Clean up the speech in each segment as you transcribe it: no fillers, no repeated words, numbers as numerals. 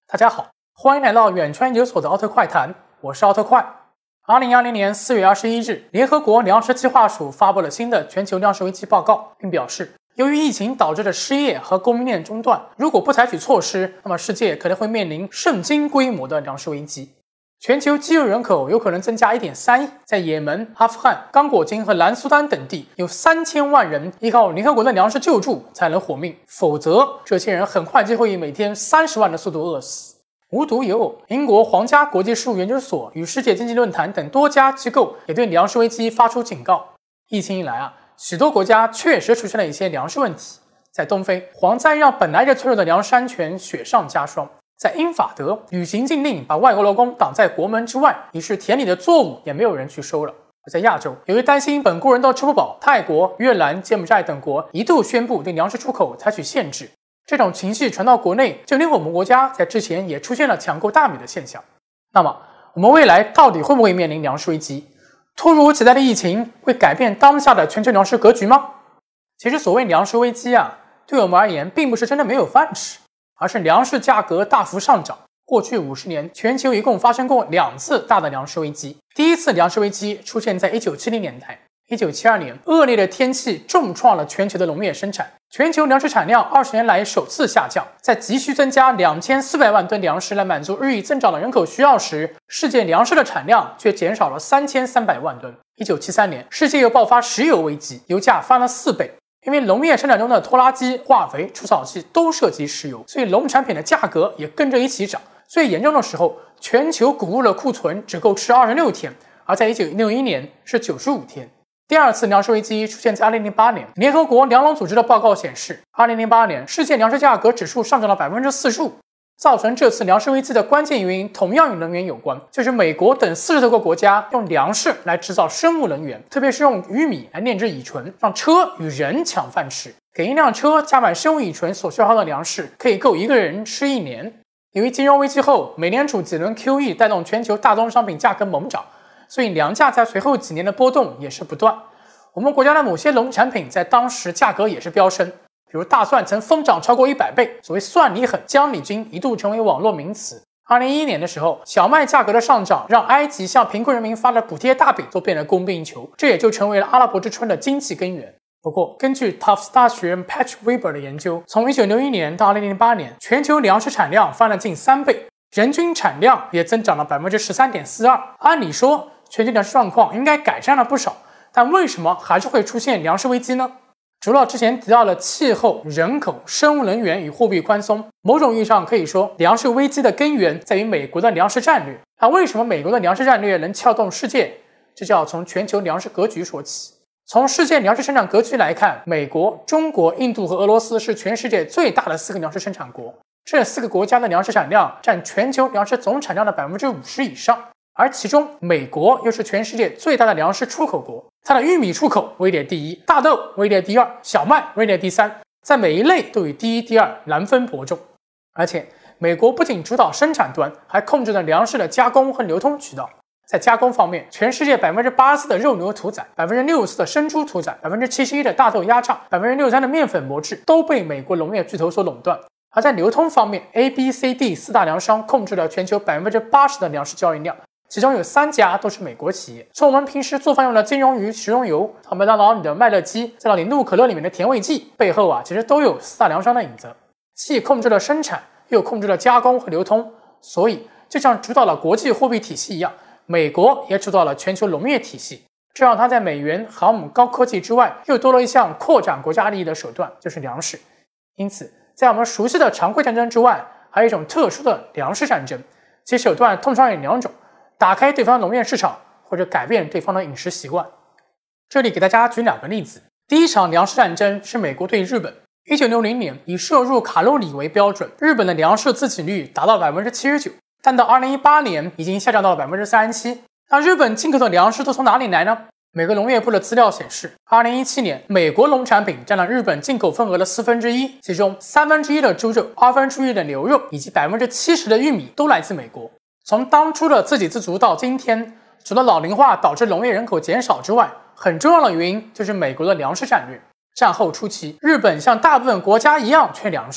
大家好，欢迎来到远川研究所的奥特快谈，我是奥特快。2020年4月21日，联合国粮食计划署发布了新的全球粮食危机报告，并表示，由于疫情导致的失业和供应链中断，如果不采取措施，那么世界可能会面临圣经规模的粮食危机。全球饥饿人口有可能增加 1.3亿，在也门、阿富汗、刚果金和南苏丹等地，有3000万人依靠联合国的粮食救助才能活命，否则这些人很快就会以每天30万的速度饿死。无独有偶，英国皇家国际事务研究所与世界经济论坛等多家机构也对粮食危机发出警告。疫情以来许多国家确实出现了一些粮食问题。在东非，蝗灾让本来就脆弱的粮食安全雪上加霜。在英法德，旅行禁令把外国劳工挡在国门之外，于是田里的作物也没有人去收了。而在亚洲，由于担心本国人都吃不饱，泰国、越南、柬埔寨等国一度宣布对粮食出口采取限制。这种情绪传到国内，就连我们国家在之前也出现了抢购大米的现象。那么，我们未来到底会不会面临粮食危机？突如其来的疫情会改变当下的全球粮食格局吗？其实所谓粮食危机对我们而言并不是真的没有饭吃，而是粮食价格大幅上涨。过去50年，全球一共发生过2次大的粮食危机。第一次粮食危机出现在1970年代。1972年，恶劣的天气重创了全球的农业生产，全球粮食产量20年来首次下降。在急需增加2400万吨粮食来满足日益增长的人口需要时，世界粮食的产量却减少了3300万吨。1973年，世界又爆发石油危机，油价翻了4倍。因为农业生产中的拖拉机、化肥、除草剂都涉及石油，所以农产品的价格也跟着一起涨。最严重的时候，全球谷物的库存只够吃26天，而在1961年是95天。第二次粮食危机出现在2008年，联合国粮农组织的报告显示，2008年世界粮食价格指数上涨了 45%。造成这次粮食危机的关键原因同样与能源有关，就是美国等40多个国家用粮食来制造生物能源，特别是用玉米来炼制乙醇，让车与人抢饭吃。给一辆车加满生物乙醇所消耗的粮食，可以够一个人吃1年。由于金融危机后，美联储几轮 QE 带动全球大宗商品价格猛涨，所以粮价在随后几年的波动也是不断。我们国家的某些农产品在当时价格也是飙升，比如大蒜曾疯涨超过100倍，所谓蒜泥狠、姜里菌一度成为网络名词。2011年的时候，小麦价格的上涨让埃及向贫困人民发的补贴大饼都变得供不应求，这也就成为了阿拉伯之春的经济根源。不过，根据 Tufts 大学 Patrick Weber 的研究，从1961年到2008年，全球粮食产量翻了近3倍，人均产量也增长了 13.42%。按理说，全球粮食状况应该改善了不少，但为什么还是会出现粮食危机呢？除了之前提到的气候、人口、生物能源与货币宽松，某种意义上可以说，粮食危机的根源在于美国的粮食战略。那为什么美国的粮食战略能撬动世界？这就要从全球粮食格局说起。从世界粮食生产格局来看，美国、中国、印度和俄罗斯是全世界最大的4个粮食生产国。这4个国家的粮食产量占全球粮食总产量的 50% 以上。而其中，美国又是全世界最大的粮食出口国，它的玉米出口位列第1，大豆位列第2，小麦位列第3，在每一类都与第1、第2难分伯仲。而且，美国不仅主导生产端，还控制了粮食的加工和流通渠道。在加工方面，全世界 84% 的肉牛屠宰， 64% 的生猪屠宰， 71% 的大豆压榨， 63% 的面粉磨制都被美国农业巨头所垄断。而在流通方面， A、B、C、D 4大粮商控制了全球 80% 的粮食交易量，其中有3家都是美国企业。从我们平时做饭用的金溶鱼、食用油，到麦当劳里的麦乐鸡，再到零度可乐里面的甜味剂，背后其实都有4大粮商的影子，既控制了生产，又控制了加工和流通。所以就像主导了国际货币体系一样，美国也主导了全球农业体系，这让它在美元、航母、高科技之外，又多了一项扩展国家利益的手段，就是粮食。因此，在我们熟悉的常规战争之外，还有一种特殊的粮食战争，其手段通常有2种：打开对方农业市场，或者改变对方的饮食习惯。这里给大家举2个例子。第一场粮食战争是美国对日本。1960年，以摄入卡路里为标准，日本的粮食自给率达到 79%， 但到2018年已经下降到了 37%。那日本进口的粮食都从哪里来呢？美国农业部的资料显示，2017年美国农产品占了日本进口份额的1/4，其中1/3的猪肉、1/2的牛肉以及 70% 的玉米都来自美国。从当初的自给自足到今天，除了老龄化导致农业人口减少之外，很重要的原因就是美国的粮食战略。战后初期，日本像大部分国家一样缺粮食，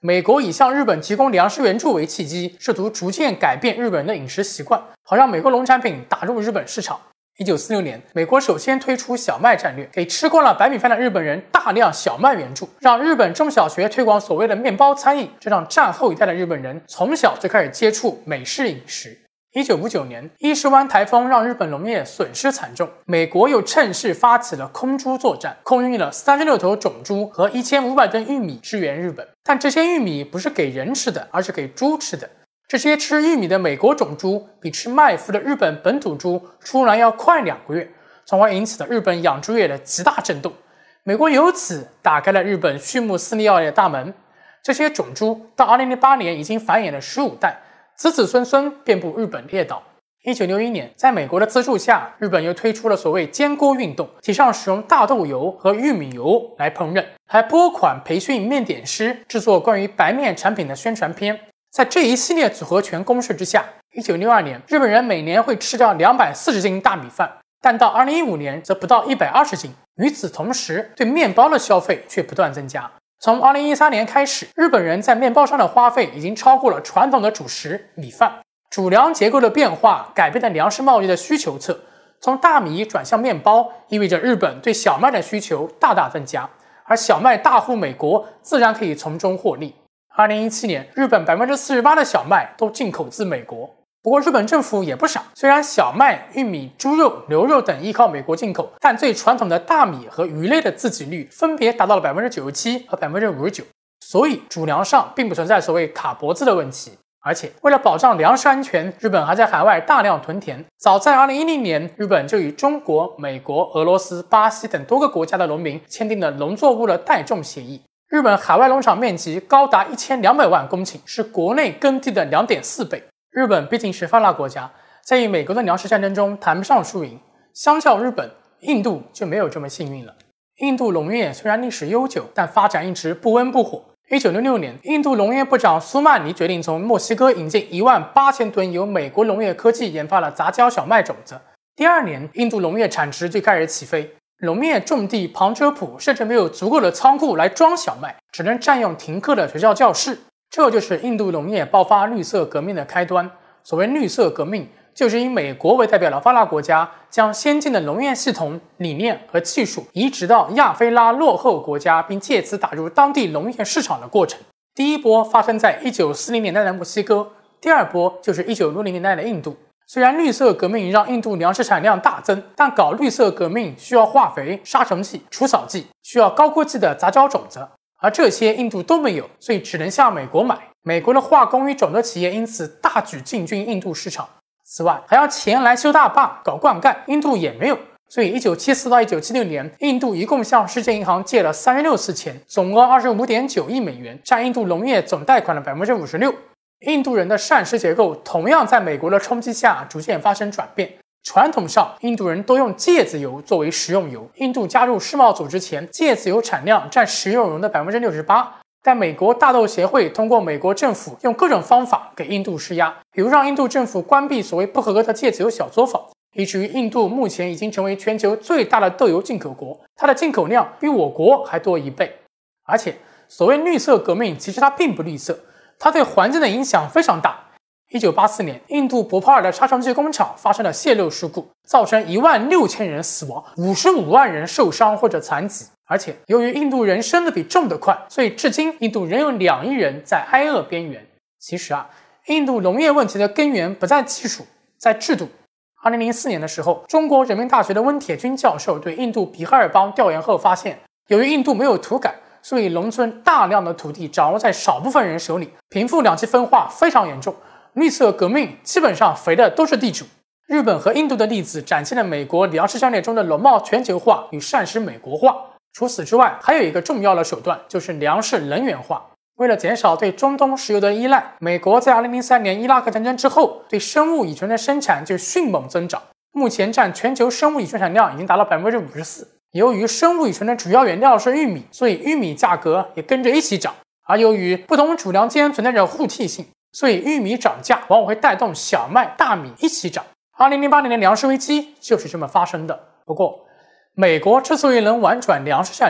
美国以向日本提供粮食援助为契机，试图逐渐改变日本人的饮食习惯，好让美国农产品打入日本市场。1946年，美国首先推出小麦战略，给吃惯了白米饭的日本人大量小麦援助，让日本中小学推广所谓的面包餐饮，这让战后一代的日本人从小就开始接触美式饮食。1959年，伊势湾台风让日本农业损失惨重，美国又趁势发起了空猪作战，空运了36头种猪和1500吨玉米支援日本。但这些玉米不是给人吃的，而是给猪吃的。这些吃玉米的美国种猪比吃麦麸的日本本土猪出栏要快2个月，从而引起了日本养猪业的极大震动。美国由此打开了日本畜牧饲料业的大门。这些种猪到2008年已经繁衍了15代，子子孙孙遍布日本列岛。1961年，在美国的资助下，日本又推出了所谓煎锅运动，提倡使用大豆油和玉米油来烹饪，还拨款培训面点师制作关于白面产品的宣传片。在这一系列组合拳攻势之下，1962年，日本人每年会吃掉240斤大米饭，但到2015年则不到120斤。与此同时，对面包的消费却不断增加。从2013年开始，日本人在面包上的花费已经超过了传统的主食米饭。主粮结构的变化改变了粮食贸易的需求侧，从大米转向面包，意味着日本对小麦的需求大大增加，而小麦大户美国自然可以从中获利。2017年，日本48%的小麦都进口自美国。不过日本政府也不傻，虽然小麦、玉米、猪肉、牛肉等依靠美国进口，但最传统的大米和鱼类的自给率分别达到了97%和59%，所以主粮上并不存在所谓卡脖子的问题。而且为了保障粮食安全，日本还在海外大量屯田。早在2010年，日本就与中国、美国、俄罗斯、巴西等多个国家的农民签订了农作物的代种协议。日本海外农场面积高达1200万公顷，是国内耕地的2.4倍。日本毕竟是发达国家，在与美国的粮食战争中谈不上输赢。相较日本，印度就没有这么幸运了。印度农业虽然历史悠久，但发展一直不温不火。1966年，印度农业部长苏曼尼决定从墨西哥引进18000吨由美国农业科技研发的杂交小麦种子。第2年，印度农业产值就开始起飞。农业种地旁遮普，甚至没有足够的仓库来装小麦，只能占用停课的学校教室。这就是印度农业爆发绿色革命的开端。所谓绿色革命，就是以美国为代表的发达国家将先进的农业系统、理念和技术移植到亚非拉落后国家，并借此打入当地农业市场的过程。第一波发生在1940年代的墨西哥，第2波就是1960年代的印度。虽然绿色革命让印度粮食产量大增，但搞绿色革命需要化肥、杀虫剂、除草剂，需要高科技的杂交种子，而这些印度都没有，所以只能向美国买。美国的化工与种子企业因此大举进军印度市场。此外，还要钱来修大坝、搞灌溉，印度也没有。所以1974到1976年，印度一共向世界银行借了36次钱，总额25.9亿美元，占印度农业总贷款的56%。印度人的膳食结构同样在美国的冲击下逐渐发生转变。传统上，印度人都用芥子油作为食用油。印度加入世贸组织前，芥子油产量占食用油的68%。但美国大豆协会通过美国政府用各种方法给印度施压，比如让印度政府关闭所谓不合格的芥子油小作坊，以至于印度目前已经成为全球最大的豆油进口国，它的进口量比我国还多1倍。而且，所谓绿色革命，其实它并不绿色。它对环境的影响非常大。1984年，印度博帕尔的杀虫剂工厂发生了泄漏事故，造成16000人死亡，55万人受伤或者残疾。而且，由于印度人生的比种得快，所以至今印度仍有2亿人在挨饿边缘。其实印度农业问题的根源不在技术，在制度。2004年的时候，中国人民大学的温铁军教授对印度比哈尔邦调研后发现，由于印度没有土改，所以农村大量的土地掌握在少部分人手里，贫富两极分化非常严重。绿色革命基本上肥的都是地主。日本和印度的例子展现了美国粮食战略中的农贸全球化与膳食美国化。除此之外，还有一个重要的手段，就是粮食能源化。为了减少对中东石油的依赖，美国在2003年伊拉克战争之后，对生物乙醇的生产就迅猛增长，目前占全球生物乙醇产量已经达到54%。由于生物乙醇的主要原料是玉米，所以玉米价格也跟着一起涨。而由于不同主粮间存在着互替性，所以玉米涨价往往会带动小麦、大米一起涨。2008年的粮食危机就是这么发生的。不过，美国之所以能玩转粮食战略，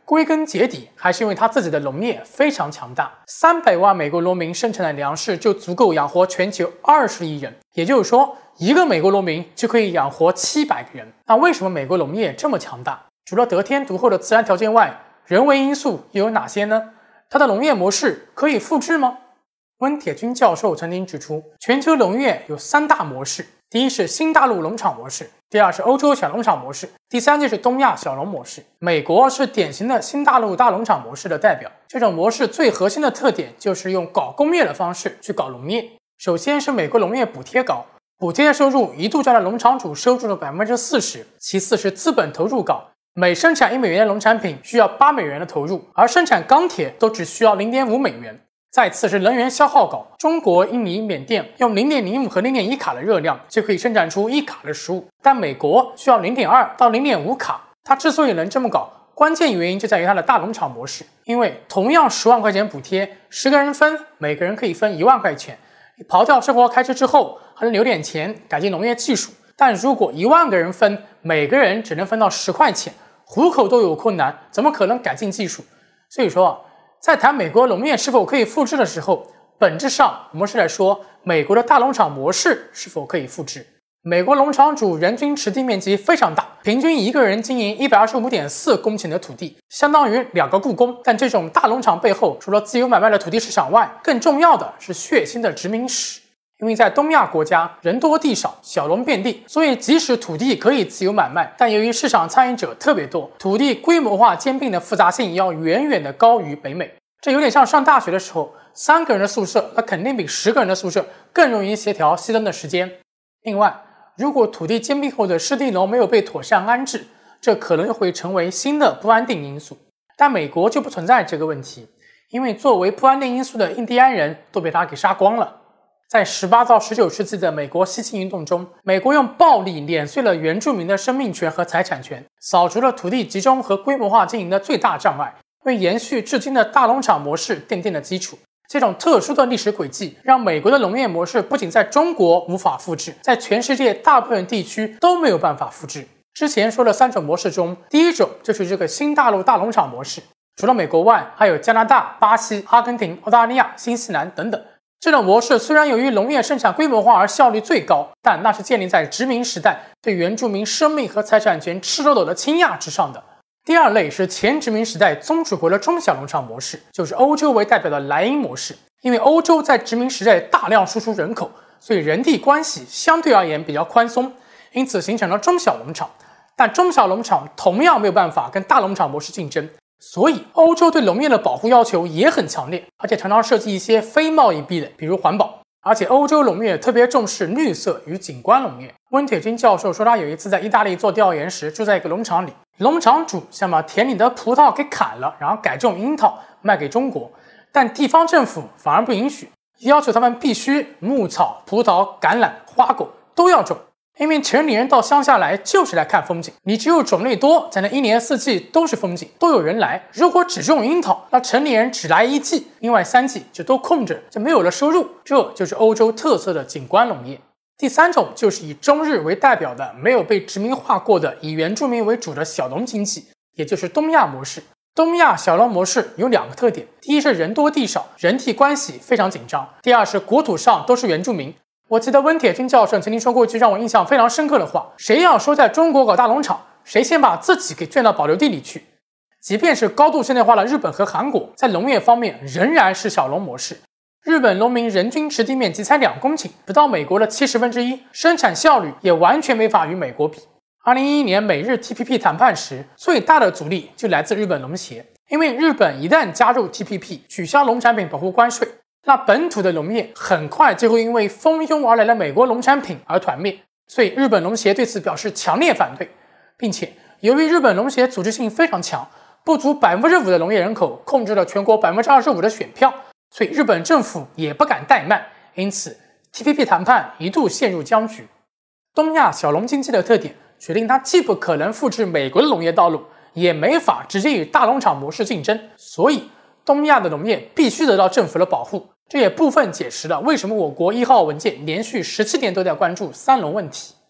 归根结底还是因为他自己的农业非常强大，300万美国农民生产的粮食就足够养活全球20亿人，也就是说，一个美国农民就可以养活700个人。那为什么美国农业这么强大？除了得天独厚的自然条件外，人为因素又有哪些呢？它的农业模式可以复制吗？温铁军教授曾经指出，全球农业有3大模式，第一是新大陆农场模式，第二是欧洲小农场模式，第三就是东亚小农模式。美国是典型的新大陆大农场模式的代表。这种模式最核心的特点就是用搞工业的方式去搞农业。首先是美国农业补贴高，补贴收入一度占了农场主收入的40%。其次是资本投入高，每生产1美元的农产品需要8美元的投入，而生产钢铁都只需要0.5美元。再次是能源消耗高，中国、印尼、缅甸用0.05和0.1卡的热量就可以生产出1卡的食物，但美国需要0.2到0.5卡。它之所以能这么搞，关键原因就在于它的大农场模式。因为同样10万块钱补贴，10个人分，每个人可以分1万块钱。你刨掉生活开支之后，还能留点钱改进农业技术。但如果1万个人分，每个人只能分到10块钱，糊口都有困难，怎么可能改进技术？所以说，在谈美国农业是否可以复制的时候，本质上我们是在说美国的大农场模式是否可以复制。美国农场主人均持地面积非常大，平均一个人经营125.4公顷的土地，相当于2个故宫。但这种大农场背后，除了自由买卖的土地市场外，更重要的是血腥的殖民史。因为在东亚国家人多地少，小农遍地，所以即使土地可以自由买卖，但由于市场参与者特别多，土地规模化兼并的复杂性要远远的高于北美。这有点像上大学的时候，3个人的宿舍，那肯定比10个人的宿舍更容易协调熄灯的时间。另外，如果土地兼并后的湿地农没有被妥善安置，这可能会成为新的不安定因素。但美国就不存在这个问题，因为作为不安定因素的印第安人都被他给杀光了。在18到19世纪的美国西进运动中，美国用暴力碾碎了原住民的生命权和财产权，扫除了土地集中和规模化经营的最大障碍，为延续至今的大农场模式奠定了基础。这种特殊的历史轨迹让美国的农业模式不仅在中国无法复制，在全世界大部分地区都没有办法复制。之前说的3种模式中，第一种就是这个新大陆大农场模式，除了美国外，还有加拿大、巴西、阿根廷、澳大利亚、新西兰等等。这种模式虽然由于农业生产规模化而效率最高，但那是建立在殖民时代对原住民生命和财产权赤裸裸的倾轧之上的。第二类是前殖民时代宗主国的中小农场模式，就是欧洲为代表的莱茵模式。因为欧洲在殖民时代大量输出人口，所以人地关系相对而言比较宽松，因此形成了中小农场。但中小农场同样没有办法跟大农场模式竞争，所以欧洲对农业的保护要求也很强烈，而且常常涉及一些非贸易壁垒，比如环保。而且欧洲农业特别重视绿色与景观农业。温铁军教授说，他有一次在意大利做调研时，住在一个农场里，农场主想把田里的葡萄给砍了，然后改种樱桃卖给中国，但地方政府反而不允许，要求他们必须牧草、葡萄、橄榄、花果都要种。因为城里人到乡下来就是来看风景，你只有种类多，才能1年4季都是风景，都有人来。如果只种樱桃，那城里人只来1季，另外3季就都空着，就没有了收入。这就是欧洲特色的景观农业。第3种就是以中日为代表的没有被殖民化过的以原住民为主的小农经济，也就是东亚模式。东亚小农模式有2个特点，第一是人多地少，人地关系非常紧张，第二是国土上都是原住民。我记得温铁军教授曾经说过一句让我印象非常深刻的话，谁要说在中国搞大农场，谁先把自己给圈到保留地里去。即便是高度现代化的日本和韩国，在农业方面仍然是小农模式。日本农民人均持地面积才2公顷，不到美国的1/70，生产效率也完全没法与美国比。2011年美日 TPP 谈判时，最大的阻力就来自日本农协，因为日本一旦加入 TPP， 取消农产品保护关税，那本土的农业很快就会因为蜂拥而来的美国农产品而团灭，所以日本农协对此表示强烈反对，并且由于日本农协组织性非常强，不足 5% 的农业人口控制了全国 25% 的选票，所以日本政府也不敢怠慢，因此 TPP 谈判一度陷入僵局。东亚小农经济的特点决定它既不可能复制美国的农业道路，也没法直接与大农场模式竞争，所以东亚的农业必须得到政府的保护。这也部分解释了为什么我国1号文件连续17年都在关注三农问题。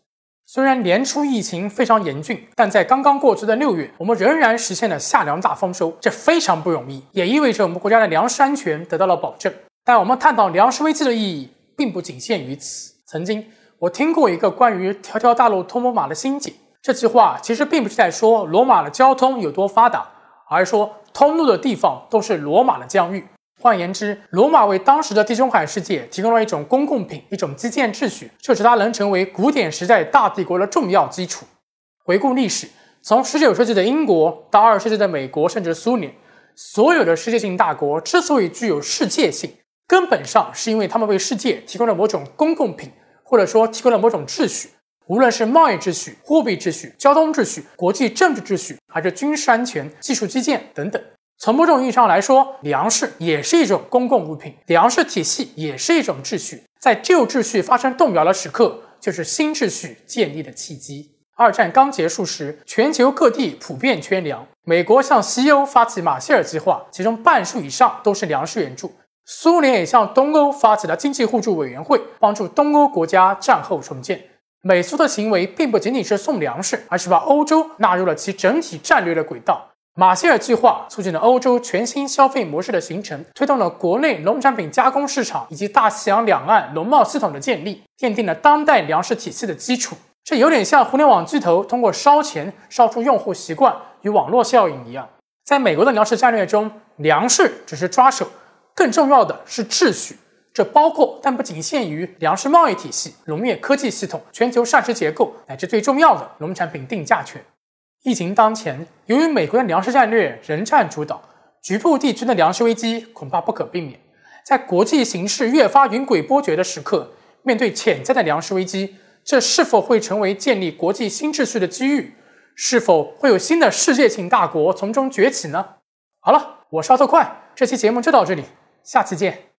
虽然年初疫情非常严峻，但在刚刚过去的6月，我们仍然实现了夏粮大丰收，这非常不容易，也意味着我们国家的粮食安全得到了保证。但我们探讨粮食危机的意义，并不仅限于此。曾经我听过一个关于条条大路通罗马的心解，这句话其实并不是在说罗马的交通有多发达，而是说通路的地方都是罗马的疆域。换言之，罗马为当时的地中海世界提供了一种公共品，一种基建秩序，这使它能成为古典时代大帝国的重要基础。回顾历史，从19世纪的英国到20世纪的美国甚至苏联，所有的世界性大国之所以具有世界性，根本上是因为他们为世界提供了某种公共品，或者说提供了某种秩序，无论是贸易秩序、货币秩序、交通秩序、国际政治秩序，还是军事安全、技术基建等等。从某种意义上来说，粮食也是一种公共物品，粮食体系也是一种秩序。在旧秩序发生动摇的时刻，就是新秩序建立的契机。二战刚结束时，全球各地普遍缺粮，美国向西欧发起马歇尔计划，其中半数以上都是粮食援助。苏联也向东欧发起了经济互助委员会，帮助东欧国家战后重建。美苏的行为并不仅仅是送粮食，而是把欧洲纳入了其整体战略的轨道。马歇尔计划促进了欧洲全新消费模式的形成，推动了国内农产品加工市场以及大西洋两岸农贸系统的建立，奠定了当代粮食体系的基础。这有点像互联网巨头通过烧钱烧出用户习惯与网络效应一样。在美国的粮食战略中，粮食只是抓手，更重要的是秩序，这包括但不仅限于粮食贸易体系、农业科技系统、全球膳食结构，乃至最重要的农产品定价权。疫情当前，由于美国的粮食战略仍占主导，局部地区的粮食危机恐怕不可避免。在国际形势越发云诡波谲的时刻，面对潜在的粮食危机，这是否会成为建立国际新秩序的机遇？是否会有新的世界性大国从中崛起呢？好了，我是奥特快，这期节目就到这里，下期见。